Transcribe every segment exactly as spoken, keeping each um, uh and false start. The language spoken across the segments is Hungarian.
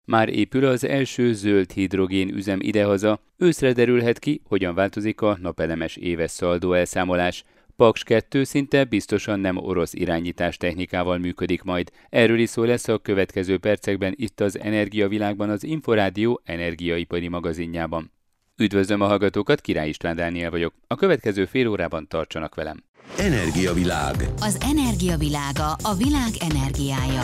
Már épül az első zöld hidrogén üzem idehaza, őszre derülhet ki, hogyan változik a napelemes éves szaldó elszámolás. Paks kettő szinte biztosan nem orosz irányítás technikával működik majd. Erről is szó lesz a következő percekben itt az Energiavilágban, az Inforádió energiaipari magazinjában. Üdvözlöm a hallgatókat, Király István Dániel vagyok. A következő fél órában tartsanak velem. Energiavilág. Az energiavilága, a világ energiája.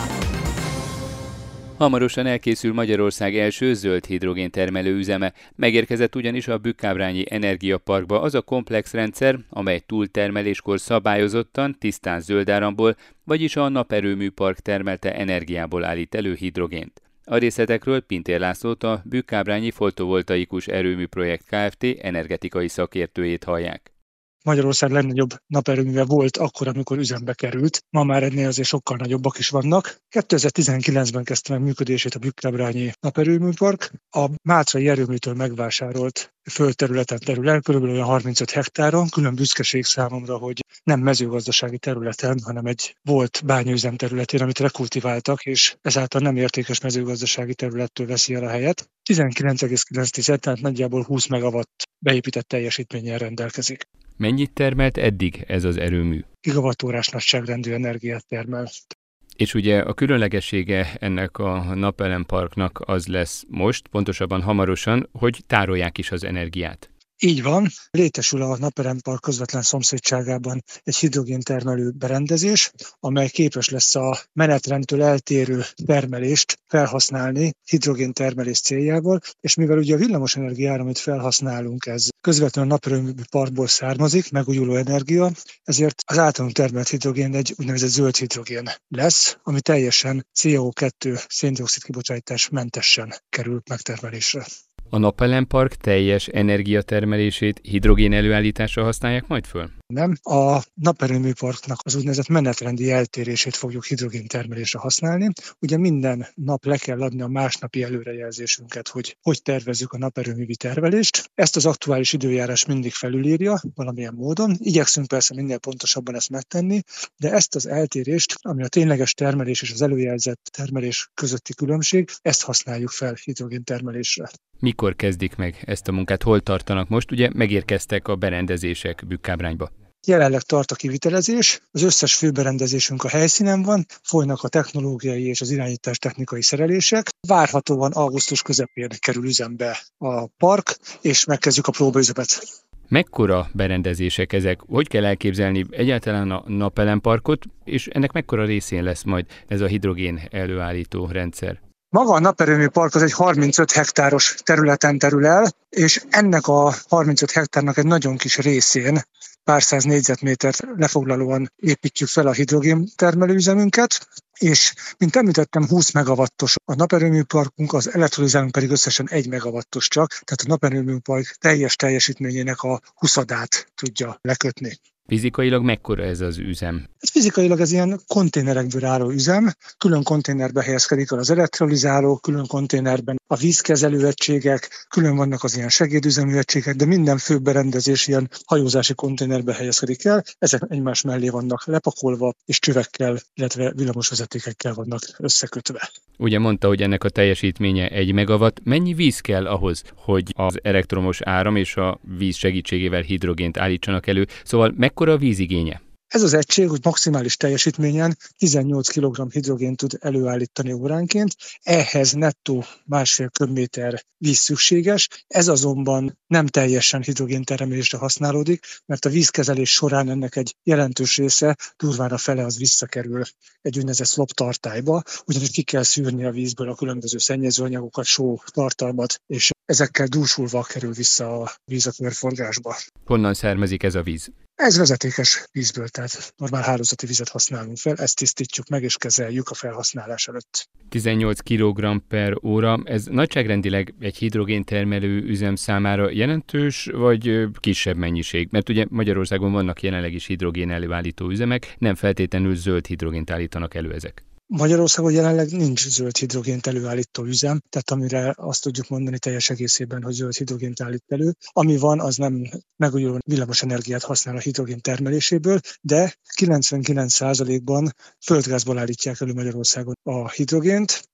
Hamarosan elkészül Magyarország első zöld hidrogén termelő üzeme. Megérkezett ugyanis a Bükkábrányi Energiaparkba az a komplex rendszer, amely túltermeléskor szabályozottan, tisztán zöld áramból, vagyis a naperőműpark termelte energiából állít elő hidrogént. A részletekről Pintér Lászlót, a Bükkábrányi Fotovoltaikus Erőmű Projekt Kft. Energetikai szakértőjét hallják. Magyarország legnagyobb naperőműve volt akkor, amikor üzembe került. Ma már ennél azért sokkal nagyobbak is vannak. kétezer-tizenkilencben kezdte meg működését a Bükkábrányi naperőműpark. A mátrai erőműtől megvásárolt földterületen terül el, kb. Olyan harmincöt hektáron. Külön büszkeség számomra, hogy nem mezőgazdasági területen, hanem egy volt bányaüzem területén, amit rekultiváltak, és ezáltal nem értékes mezőgazdasági területtől veszi el a helyet. tizenkilenc egész kilenc, tehát nagyjából húsz megawatt beépített teljesítménnyel rendelkezik. Mennyit termelt eddig ez az erőmű? Gigawattórás nagyságrendű energiát termel. És ugye a különlegessége ennek a napelemparknak az lesz most, pontosabban hamarosan, hogy tárolják is az energiát. Így van, létesül a napelempark közvetlen szomszédságában egy hidrogéntermelő berendezés, amely képes lesz a menetrendtől eltérő termelést felhasználni hidrogéntermelés céljával, és mivel ugye a villamosenergia, amit felhasználunk, ez közvetlenül a naperőműparkból származik, megújuló energia, ezért az általunk termelt hidrogén egy úgynevezett zöld hidrogén lesz, ami teljesen cé o kettő széndioxid kibocsátás mentesen kerül megtermelésre. A napelempark teljes energiatermelését hidrogén előállításra használják majd föl? Nem. A naperőműparknak az úgynevezett menetrendi eltérését fogjuk hidrogéntermelésre használni. Ugye minden nap le kell adni a másnapi előrejelzésünket, hogy hogy tervezzük a naperőművi termelést. Ezt az aktuális időjárás mindig felülírja valamilyen módon. Igyekszünk persze minél pontosabban ezt megtenni, de ezt az eltérést, ami a tényleges termelés és az előjelzett termelés közötti különbség, ezt használjuk fel hidrogéntermelésre. Mikor kezdik meg ezt a munkát? Hol tartanak most? Ugye megérkeztek a berendezések Bükkábrányba. Jelenleg tart a kivitelezés, az összes főberendezésünk a helyszínen van, folynak a technológiai és az irányítás technikai szerelések. Várhatóan augusztus közepén kerül üzembe a park, és megkezdjük a próbaüzemet. Mekkora berendezések ezek? Hogy kell elképzelni egyáltalán a napelemparkot, és ennek mekkora részén lesz majd ez a hidrogén előállító rendszer? Maga a naperőműpark az egy harmincöt hektáros területen terül el, és ennek a harmincöt hektárnak egy nagyon kis részén, pár száz négyzetmétert lefoglalóan építjük fel a hidrogén termelőüzemünket, és mint említettem, húsz megawattos a naperőműparkunk, az elektrolizálunk pedig összesen egy megawattos csak, tehát a naperőműpark teljes teljesítményének a huszadát tudja lekötni. Fizikailag mekkora ez az üzem? Ez fizikailag ez ilyen konténerekből álló üzem, külön konténerbe helyezkedik el az elektrolizáló, külön konténerben a vízkezelő egységek, külön vannak az ilyen segédüzemű egységek, de minden fő berendezés ilyen hajózási konténerbe helyezkedik el, ezek egymás mellé vannak lepakolva, és csövekkel, illetve villamosvezetékekkel vannak összekötve. Ugye mondta, hogy ennek a teljesítménye egy megawatt. Mennyi víz kell ahhoz, hogy az elektromos áram és a víz segítségével hidrogént állítsanak elő? Szóval mekkora a vízigénye? Ez az egység, hogy maximális teljesítményen tizennyolc kilogramm hidrogént tud előállítani óránként, ehhez nettó másfél köbméter víz szükséges, ez azonban nem teljesen hidrogéntermelésre használódik, mert a vízkezelés során ennek egy jelentős része, durván a fele az visszakerül egy úgynevezett slop tartályba, ugyanis ki kell szűrni a vízből a különböző szennyezőanyagokat, só tartalmat, és ezekkel dúsulva kerül vissza a víz a körforgásba. Honnan származik ez a víz? Ez vezetékes vízből, tehát normál hálózati vizet használunk fel, ezt tisztítjuk meg és kezeljük a felhasználás előtt. tizennyolc kilogramm per óra, ez nagyságrendileg egy hidrogéntermelő üzem számára jelentős, vagy kisebb mennyiség? Mert ugye Magyarországon vannak jelenleg is hidrogén előállító üzemek, nem feltétlenül zöld hidrogént állítanak elő ezek. Magyarországon jelenleg nincs zöld hidrogént előállító üzem, tehát amire azt tudjuk mondani teljes egészében, hogy zöld hidrogént állít elő. Ami van, az nem megújuló villamosenergiát használ a hidrogén termeléséből, de kilencvenkilenc százalékban földgázból állítják elő Magyarországon a hidrogént,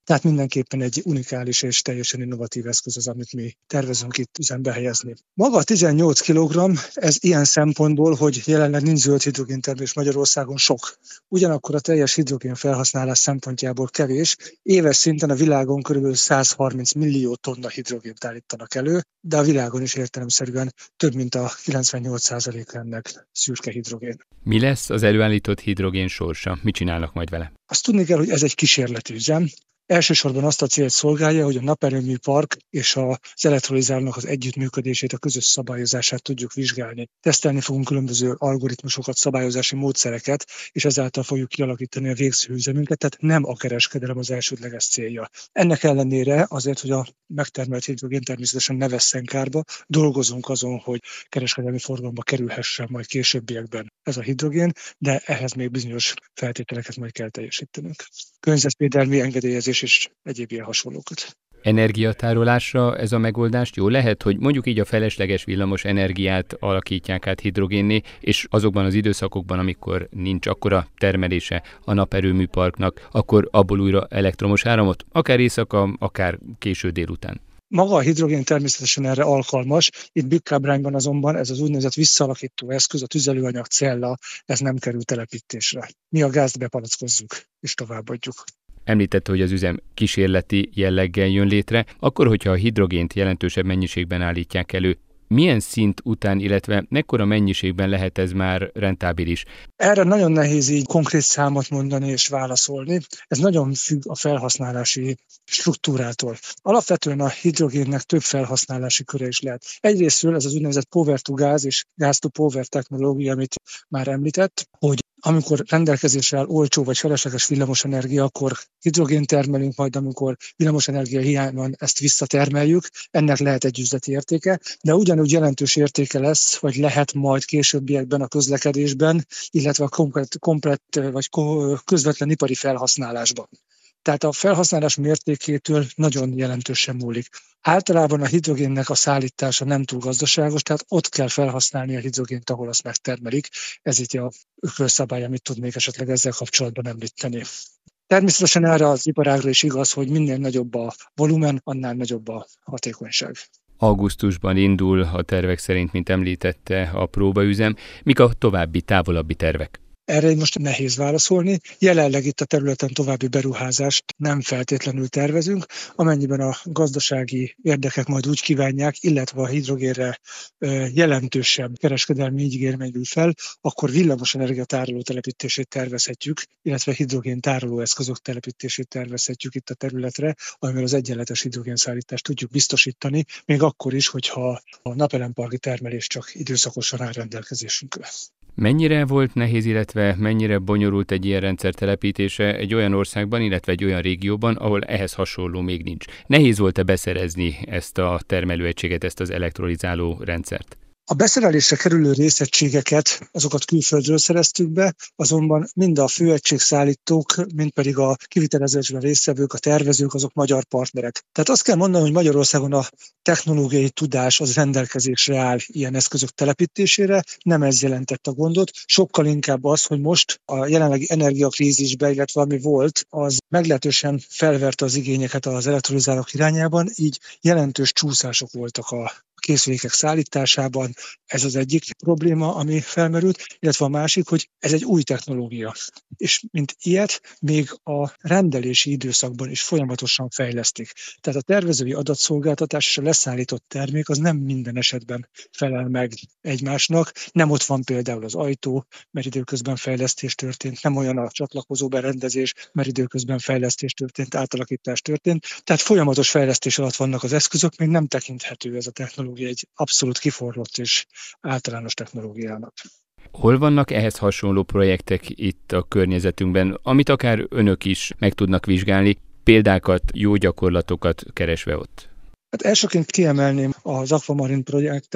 Tehát mindenképpen egy unikális és teljesen innovatív eszköz az, amit mi tervezünk itt üzembe helyezni. Maga a tizennyolc kilogramm, ez ilyen szempontból, hogy jelenleg nincs zöld hidrogéntermelés Magyarországon sok. Ugyanakkor a teljes hidrogén felhasználás szempontjából kevés. Éves szinten a világon kb. százharminc millió tonna hidrogént állítanak elő, de a világon is értelemszerűen több mint a kilencvennyolc százalék ennek szürke hidrogén. Mi lesz az előállított hidrogén sorsa? Mit csinálnak majd vele? Azt tudni kell, hogy ez egy kísérleti üzem. Elsősorban azt a célt szolgálja, hogy a naperőműpark és az elektrolizálónak az együttműködését, a közös szabályozását tudjuk vizsgálni. Tesztelni fogunk különböző algoritmusokat, szabályozási módszereket, és ezáltal fogjuk kialakítani a végső üzemünket, tehát nem a kereskedelem az elsődleges célja. Ennek ellenére azért, hogy a megtermelt hidrogén természetesen ne vesszen kárba, dolgozunk azon, hogy kereskedelmi forgalomba kerülhessen majd későbbiekben ez a hidrogén, de ehhez még bizonyos feltételeket majd kell teljesítenünk. Környezetvédelmi engedélyezés és egyéb ilyen hasonlókat. Energiatárolásra ez a megoldást jó lehet, hogy mondjuk így a felesleges villamos energiát alakítják át hidrogénné, és azokban az időszakokban, amikor nincs akkora termelése a naperőműparknak, akkor abból újra elektromos áramot, akár éjszaka, akár késő délután. Maga a hidrogén természetesen erre alkalmas, itt Bükkábrányban azonban ez az úgynevezett visszaalakító eszköz, a tüzelőanyag cella, ez nem kerül telepítésre. Mi a gázt bepalackozzuk és továbbadjuk. Említette, hogy az üzem kísérleti jelleggel jön létre, akkor, hogyha a hidrogént jelentősebb mennyiségben állítják elő, milyen szint után, illetve mekkora mennyiségben lehet ez már rentábilis? Erre nagyon nehéz így konkrét számot mondani és válaszolni. Ez nagyon függ a felhasználási struktúrától. Alapvetően a hidrogénnek több felhasználási köre is lehet. Egyrésztről ez az úgynevezett power to gas és gas to power technológia, amit már említett, hogy amikor rendelkezésre áll olcsó vagy felesleges villamosenergia, akkor hidrogén termelünk, majd amikor villamosenergia hiány van, ezt visszatermeljük. Ennek lehet egy üzleti értéke, de ugyanúgy jelentős értéke lesz, vagy lehet majd későbbiekben a közlekedésben, illetve a komplett, komplett vagy közvetlen ipari felhasználásban. Tehát a felhasználás mértékétől nagyon jelentősen múlik. Általában a hidrogénnek a szállítása nem túl gazdaságos, tehát ott kell felhasználni a hidrogént, ahol azt megtermelik. Ez itt a ökölszabály, amit tudnék esetleg ezzel kapcsolatban említeni. Természetesen erre az iparágra is igaz, hogy minél nagyobb a volumen, annál nagyobb a hatékonyság. Augusztusban indul a tervek szerint, mint említette, a próbaüzem. Mik a további, távolabbi tervek? Erre most nehéz válaszolni. Jelenleg itt a területen további beruházást nem feltétlenül tervezünk, amennyiben a gazdasági érdekek majd úgy kívánják, illetve a hidrogénre jelentősebb kereskedelmi ígér merül fel, akkor villamosenergia tároló telepítését tervezhetjük, illetve hidrogén tároló eszközök telepítését tervezhetjük itt a területre, amivel az egyenletes hidrogénszállítást tudjuk biztosítani, még akkor is, hogyha a napelemparki termelés csak időszakosan áll rendelkezésünkre. Mennyire volt nehéz, illetve mennyire bonyolult egy ilyen rendszer telepítése egy olyan országban, illetve egy olyan régióban, ahol ehhez hasonló még nincs? Nehéz volt-e beszerezni ezt a termelőegységet, ezt az elektrolizáló rendszert? A beszerelésre kerülő részegységeket, azokat külföldről szereztük be, azonban mind a főegységszállítók, mind pedig a kivitelezésben résztvevők, a tervezők, azok magyar partnerek. Tehát azt kell mondani, hogy Magyarországon a technológiai tudás az rendelkezésre áll ilyen eszközök telepítésére, nem ez jelentett a gondot, sokkal inkább az, hogy most a jelenlegi energiakrízisben, illetve ami volt, az meglehetősen felverte az igényeket az elektrolizálók irányában, így jelentős csúszások voltak a készülékek szállításában. Ez az egyik probléma, ami felmerült, illetve a másik, hogy ez egy új technológia. És mint ilyet még a rendelési időszakban is folyamatosan fejlesztik. Tehát a tervezői adatszolgáltatás és a leszállított termék az nem minden esetben felel meg egymásnak. Nem ott van például az ajtó, mert időközben fejlesztés történt, nem olyan a csatlakozó berendezés, mert időközben fejlesztés történt, átalakítás történt. Tehát folyamatos fejlesztés alatt vannak az eszközök, még nem tekinthető ez a technológia egy abszolút kiforrott és általános technológiának. Hol vannak ehhez hasonló projektek itt a környezetünkben, amit akár önök is meg tudnak vizsgálni, példákat, jó gyakorlatokat keresve ott? Hát elsőként kiemelném az Aquamarin projektet.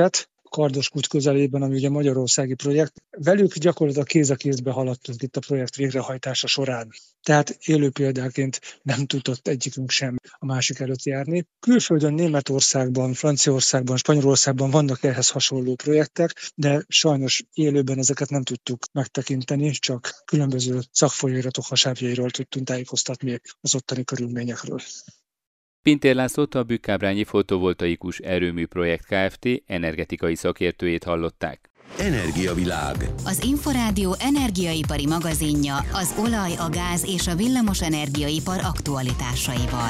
Kardoskút közelében, ami ugye magyarországi projekt. Velük gyakorlatilag kéz a kézbe haladtunk itt a projekt végrehajtása során. Tehát élő példáként nem tudott egyikünk sem a másik előtt járni. Külföldön, Németországban, Franciaországban, Spanyolországban vannak ehhez hasonló projektek, de sajnos élőben ezeket nem tudtuk megtekinteni, csak különböző szakfolyóiratok hasábjairól tudtunk tájékoztatni az ottani körülményekről. Pintér Lászlót, a Bükkábrányi Fotovoltaikus Erőmű Projekt Kft. Energetikai szakértőjét hallották. Energiavilág. Az Inforádió energiaipari magazinja az olaj, a gáz és a villamos energiaipar aktualitásaival.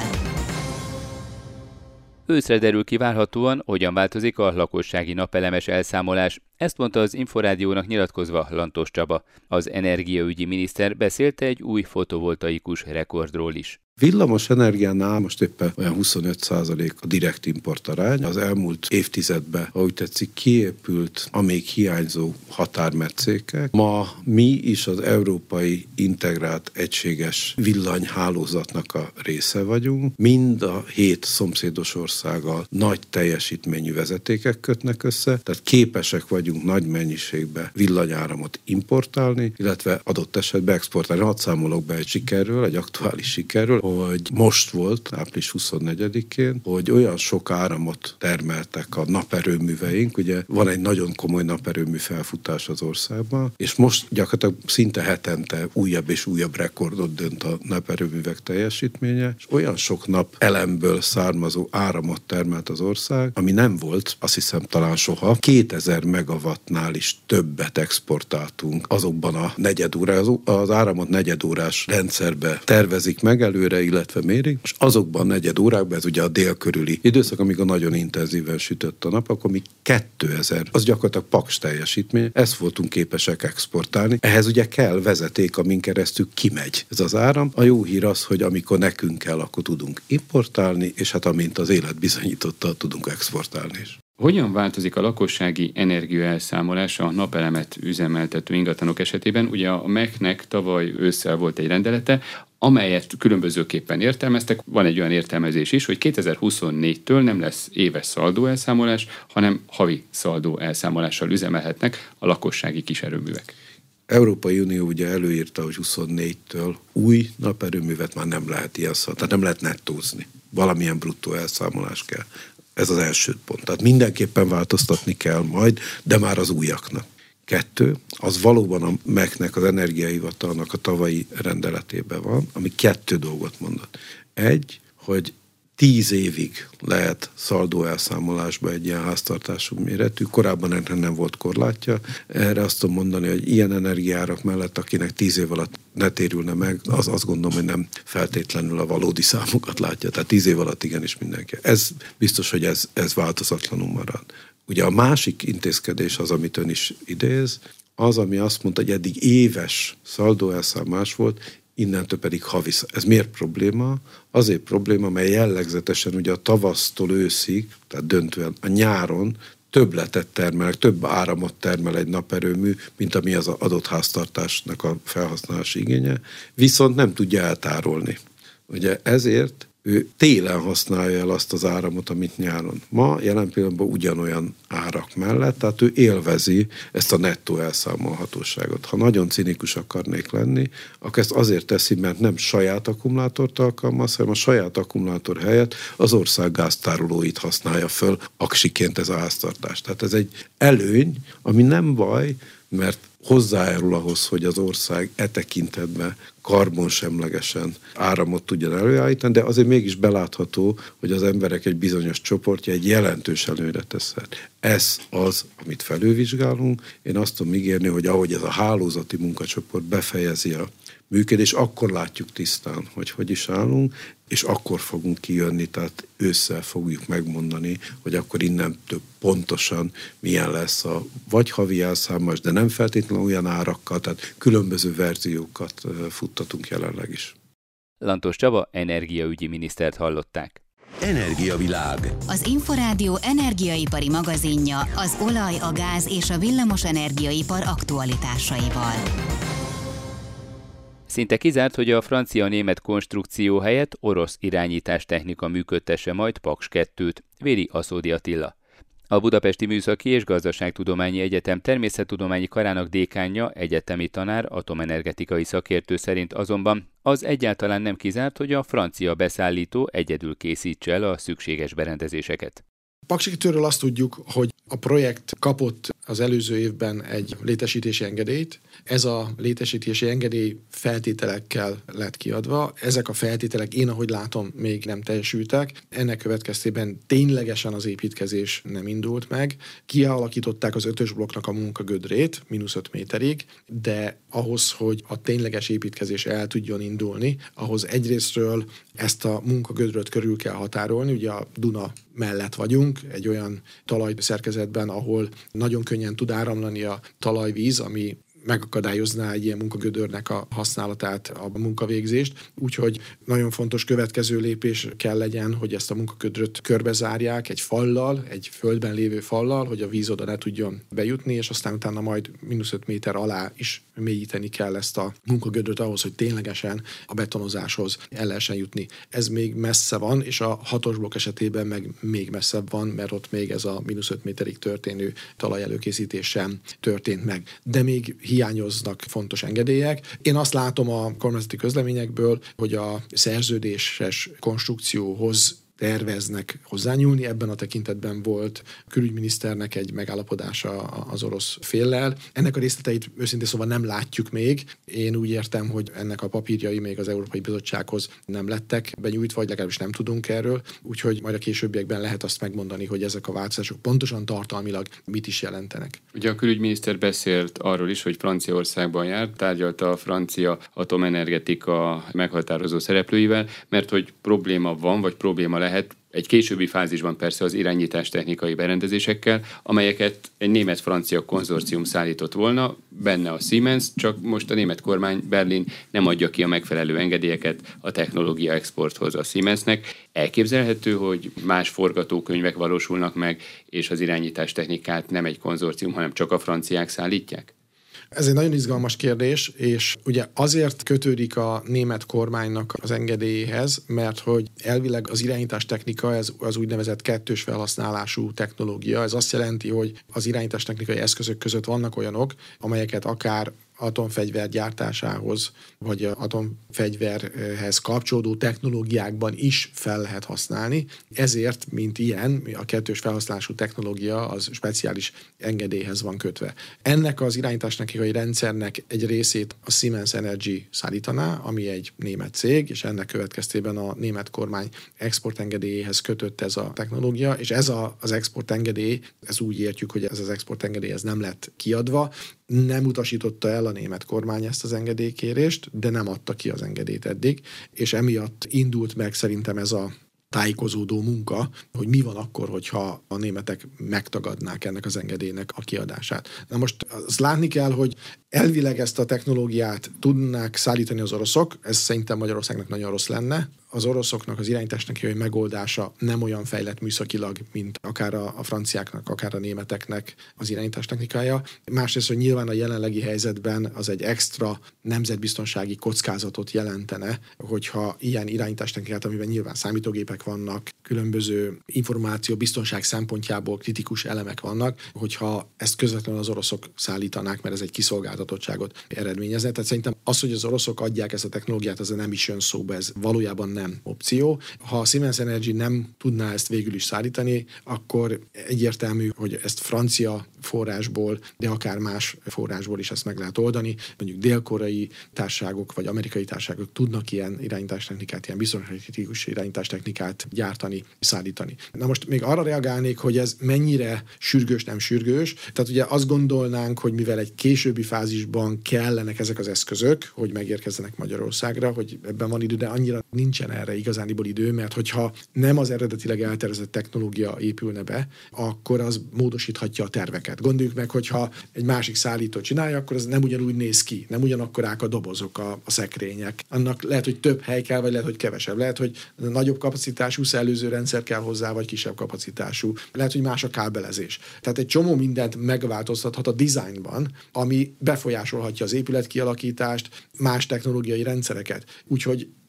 Őszre derül ki várhatóan, hogyan változik a lakossági napelemes elszámolás. Ezt mondta az Inforádiónak nyilatkozva Lantos Csaba. Az energiaügyi miniszter beszélt egy új fotovoltaikus rekordról is. Villamos energiánál most éppen olyan huszonöt százalék a direkt import arány. Az elmúlt évtizedben, ahogy tetszik, kiépült a még hiányzó határmetszékek. Ma mi is az európai integrált egységes villanyhálózatnak a része vagyunk. Mind a hét szomszédos országgal nagy teljesítményű vezetékek kötnek össze, tehát képesek vagyunk nagy mennyiségben villanyáramot importálni, illetve adott esetben exportálni. Hadd számolok be egy sikerről, egy aktuális sikerről, hogy most volt, április huszonnegyedikén, hogy olyan sok áramot termeltek a naperőműveink, ugye van egy nagyon komoly naperőmű felfutás az országban, és most gyakorlatilag szinte hetente újabb és újabb rekordot dönt a naperőművek teljesítménye, és olyan sok nap elemből származó áramot termelt az ország, ami nem volt, azt hiszem talán soha. kétezer megawattnál is többet exportáltunk azokban a negyedórás, az áramot negyedórás rendszerbe tervezik meg előre, illetve mérik, és azokban negyed órákban, ez ugye a dél körüli időszak, amíg a nagyon intenzíven sütött a nap, akkor mi kétezer, az gyakorlatilag paks teljesítmény, ezt voltunk képesek exportálni. Ehhez ugye kell vezeték, amin keresztül kimegy ez az áram. A jó hír az, hogy amikor nekünk kell, akkor tudunk importálni, és hát amint az élet bizonyította, tudunk exportálni is. Hogyan változik a lakossági energiaelszámolás a napelemet üzemeltető ingatlanok esetében? Ugye a em e cé-nek tavaly ősszel volt egy rendelete, amelyet különbözőképpen értelmeztek. Van egy olyan értelmezés is, hogy kétezer-huszonnégytől nem lesz éves szaldóelszámolás, hanem havi szaldóelszámolással üzemelhetnek a lakossági kiserőművek. Európai Unió ugye előírta, hogy huszonnégytől új naperőművet már nem lehet ilyen szal, tehát nem lehet nettózni. Valamilyen bruttó elszámolás kell. Ez az első pont. Tehát mindenképpen változtatni kell majd, de már az újaknak. Kettő, az valóban a em e cé-nek, az Energiahivatalnak a tavalyi rendeletében van, ami kettő dolgot mondott. Egy, hogy tíz évig lehet szaldóelszámolásba egy ilyen háztartású méretű, korábban ennek nem volt korlátja. Erre azt tudom mondani, hogy ilyen energiárak mellett, akinek tíz év alatt ne térülne meg, az azt gondolom, hogy nem feltétlenül a valódi számokat látja. Tehát tíz év alatt igenis mindenki. Ez biztos, hogy ez, ez változatlanul marad. Ugye a másik intézkedés az, amit ön is idéz, az, ami azt mondta, hogy eddig éves szaldóelszámolás volt, innentől pedig havi. Ez miért probléma? Azért probléma, mert jellegzetesen ugye a tavasztól őszig, tehát döntően a nyáron többletet termel, több áramot termel egy naperőmű, mint ami az adott háztartásnak a felhasználási igénye, viszont nem tudja eltárolni. Ugye ezért ő télen használja el azt az áramot, amit nyáron. Ma jelen pillanatban ugyanolyan árak mellett, tehát ő élvezi ezt a nettó elszámolhatóságot. Ha nagyon cinikus akarnék lenni, akkor ezt azért teszi, mert nem saját akkumulátort alkalmaz, hanem a saját akkumulátor helyett az ország gáztárolóit használja föl aksiként ez a háztartás. Tehát ez egy előny, ami nem baj, mert hozzájárul ahhoz, hogy az ország e tekintetben karbonsemlegesen áramot tudjon előállítani, de azért mégis belátható, hogy az emberek egy bizonyos csoportja egy jelentős előnyre teszhet. Ez az, amit felülvizsgálunk. Én azt tudom ígérni, hogy ahogy ez a hálózati munkacsoport befejezi a működés, akkor látjuk tisztán, hogy hogy is állunk, és akkor fogunk kijönni, tehát ősszel fogjuk megmondani, hogy akkor innen több pontosan milyen lesz a vagy havi elszámolás, de nem feltétlenül olyan árakkal, tehát különböző verziókat futtatunk jelenleg is. Lantos Csaba energiaügyi minisztert hallották. Energiavilág. Az Inforádió energiaipari magazinja az olaj, a gáz és a villamos energiaipar aktualitásaival. Szinte kizárt, hogy a francia-német konstrukció helyett orosz irányítástechnika működtesse majd Paks kettőt, véli Aszódi Attila. A Budapesti Műszaki és Gazdaságtudományi Egyetem Természettudományi Karának dékánja, egyetemi tanár, atomenergetikai szakértő szerint azonban az egyáltalán nem kizárt, hogy a francia beszállító egyedül készítse el a szükséges berendezéseket. Paksi Kikötőről azt tudjuk, hogy a projekt kapott az előző évben egy létesítési engedélyt. Ez a létesítési engedély feltételekkel lett kiadva. Ezek a feltételek, én ahogy látom, még nem teljesültek. Ennek következtében ténylegesen az építkezés nem indult meg. Kialakították az ötös blokknak a munkagödrét, mínusz öt méterig, de ahhoz, hogy a tényleges építkezés el tudjon indulni, ahhoz egyrésztről ezt a munkagödröt körül kell határolni. Ugye a Duna mellett vagyunk, egy olyan talajszerkezetben, ahol nagyon könnyen tud áramlani a talajvíz, ami megakadályozná egy ilyen munkagödörnek a használatát, a munkavégzést. Úgyhogy nagyon fontos következő lépés kell legyen, hogy ezt a munkagödröt körbezárják egy fallal, egy földben lévő fallal, hogy a víz oda ne tudjon bejutni, és aztán utána majd mínusz öt méter alá is mélyíteni kell ezt a munkagödröt ahhoz, hogy ténylegesen a betonozáshoz el lehessen jutni. Ez még messze van, és a hatos blokk esetében meg még messzebb van, mert ott még ez a mínusz öt méterig történő talajelőkészítés sem történt meg. De még hiányoznak fontos engedélyek. Én azt látom a kormányzati közleményekből, hogy a szerződéses konstrukcióhoz terveznek hozzányúlni. Ebben a tekintetben volt a külügyminiszternek egy megállapodása az orosz féllel. Ennek a részleteit őszintén szóval nem látjuk még. Én úgy értem, hogy ennek a papírjai még az Európai Bizottsághoz nem lettek benyújtva, vagy legalábbis nem tudunk erről. Úgyhogy majd a későbbiekben lehet azt megmondani, hogy ezek a változások pontosan tartalmilag mit is jelentenek. Ugye a külügyminiszter beszélt arról is, hogy Franciaországban járt, tárgyalta a francia atomenergetika meghatározó szereplőivel, mert hogy probléma van, vagy probléma lehet egy későbbi fázisban persze az irányítás technikai berendezésekkel, amelyeket egy német-francia konzorcium szállított volna, benne a Siemens, csak most a német kormány Berlin nem adja ki a megfelelő engedélyeket a technológia exporthoz a Siemensnek. Elképzelhető, hogy más forgatókönyvek valósulnak meg, és az irányítás technikát nem egy konzorcium, hanem csak a franciák szállítják? Ez egy nagyon izgalmas kérdés, és ugye azért kötődik a német kormánynak az engedélyéhez, mert hogy elvileg az irányítás technika ez az úgynevezett kettős felhasználású technológia. Ez azt jelenti, hogy az irányítás technikai eszközök között vannak olyanok, amelyeket akár atomfegyver gyártásához, vagy atomfegyverhez kapcsolódó technológiákban is fel lehet használni. Ezért, mint ilyen, a kettős felhasználású technológia az speciális engedélyhez van kötve. Ennek az irányítástechnikai rendszernek egy részét a Siemens Energy szállítaná, ami egy német cég, és ennek következtében a német kormány exportengedélyéhez kötött ez a technológia, és ez a, az exportengedély, ez úgy értjük, hogy ez az exportengedély ez nem lett kiadva, nem utasította el a német kormány ezt az engedélykérést, de nem adta ki az engedélyt eddig, és emiatt indult meg szerintem ez a tájékozódó munka, hogy mi van akkor, hogyha a németek megtagadnák ennek az engedélynek a kiadását. Na most azt látni kell, hogy elvileg ezt a technológiát tudnák szállítani az oroszok, ez szerintem Magyarországnak nagyon rossz lenne. Az oroszoknak az irányítástechnikai megoldása nem olyan fejlett műszakilag, mint akár a, a franciáknak, akár a németeknek az irányítástechnikája. Másrészt, hogy nyilván a jelenlegi helyzetben az egy extra nemzetbiztonsági kockázatot jelentene, hogyha ilyen irányítástechnikát, amiben nyilván számítógépek vannak, különböző információ biztonság szempontjából kritikus elemek vannak, hogyha ezt közvetlenül az oroszok szállítanák, mert ez egy kiszolgáltatottságot eredményezne. Tehát szerintem az, hogy az oroszok adják ezt a technológiát, az nem is jön szóba, ez valójában nem opció. Ha a Siemens Energy nem tudná ezt végül is szállítani, akkor egyértelmű, hogy ezt francia forrásból, de akár más forrásból is ezt meg lehet oldani. Mondjuk dél-koreai társaságok vagy amerikai társaságok tudnak ilyen irányítástechnikát, ilyen biztonságkritikus irányítástechnikát gyártani, szállítani. Na most még arra reagálnék, hogy ez mennyire sürgős, nem sürgős. Tehát ugye azt gondolnánk, hogy mivel egy későbbi fázisban kellenek ezek az eszközök, hogy megérkezzenek Magyarországra, hogy ebben van idő, de annyira nincsen erre igazániból idő, mert hogyha nem az eredetileg eltervezett technológia épülne be, akkor az módosíthatja a terveket. Gondoljuk meg, hogyha egy másik szállító csinálja, akkor az nem ugyanúgy néz ki, nem ugyanakkorák a dobozok, a, a szekrények. Annak lehet, hogy több hely kell, vagy lehet, hogy kevesebb. Lehet, hogy nagyobb kapacitású szellőző rendszer kell hozzá, vagy kisebb kapacitású. Lehet, hogy más a kábelezés. Tehát egy csomó mindent megváltoztathat a dizájnban, ami befolyásolhatja az épület kialakítást, más technológiai rendszereket. Úgyhogy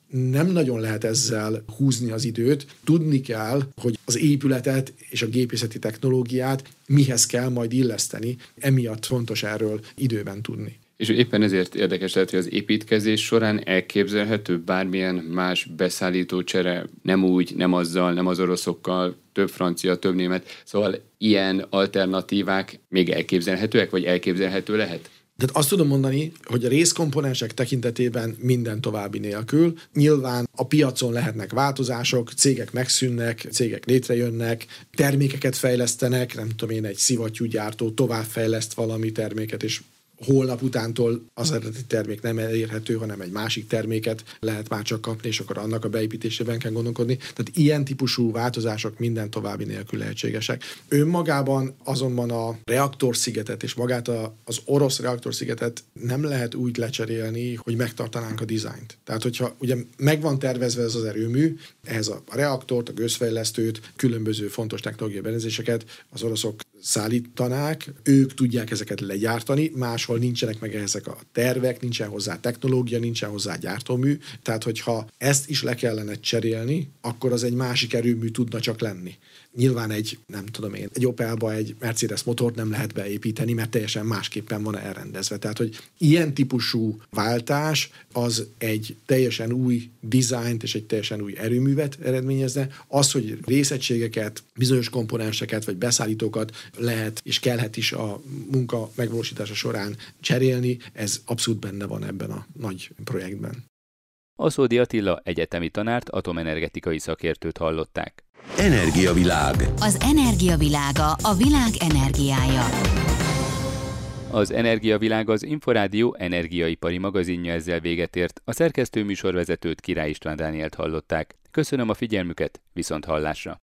nem nagyon lehet ezzel húzni az időt. Tudni kell, hogy az épületet és a gépészeti technológiát mihez kell majd illeszteni. Emiatt fontos erről időben tudni. És éppen ezért érdekes lehet, hogy az építkezés során elképzelhető bármilyen más beszállítócsere, nem úgy, nem azzal, nem az oroszokkal, több francia, több német, szóval ilyen alternatívák még elképzelhetőek, vagy elképzelhető lehet? Tehát azt tudom mondani, hogy a részkomponensek tekintetében minden további nélkül. Nyilván a piacon lehetnek változások, cégek megszűnnek, cégek létrejönnek, termékeket fejlesztenek, nem tudom én, egy szivattyúgyártó továbbfejleszt valami terméket, és holnap utántól az eredeti termék nem elérhető, hanem egy másik terméket lehet már csak kapni, és akkor annak a beépítésében kell gondolkodni. Tehát ilyen típusú változások minden további nélkül lehetségesek. Önmagában azonban a reaktorszigetet és magát a, az orosz reaktorszigetet nem lehet úgy lecserélni, hogy megtartanánk a dizájnt. Tehát, hogyha ugye megvan tervezve ez az erőmű, ehhez a reaktort, a gőzfejlesztőt, különböző fontos technológiai berendezéseket az oroszok szállítanák, ők tudják ezeket legyártani, máshol nincsenek meg ezek a tervek, nincsen hozzá technológia, nincsen hozzá gyártómű, tehát hogyha ezt is le kellene cserélni, akkor az egy másik erőmű tudna csak lenni. Nyilván egy, nem tudom én, egy Opelba egy Mercedes motort nem lehet beépíteni, mert teljesen másképpen van elrendezve. Tehát, hogy ilyen típusú váltás az egy teljesen új dizájnt és egy teljesen új erőművet eredményezne. Az, hogy részegységeket, bizonyos komponenseket vagy beszállítókat lehet és kellhet is a munka megvalósítása során cserélni, ez abszolút benne van ebben a nagy projektben. Aszódi Attila egyetemi tanárt, atomenergetikai szakértőt hallották. Energiavilág. Az energiavilága, a világ energiája. Az Energiavilág az Inforádió energiaipari magazinja ezzel véget ért. A szerkesztő műsorvezetőt, Király István Dánielt hallották. Köszönöm a figyelmüket, viszont hallásra!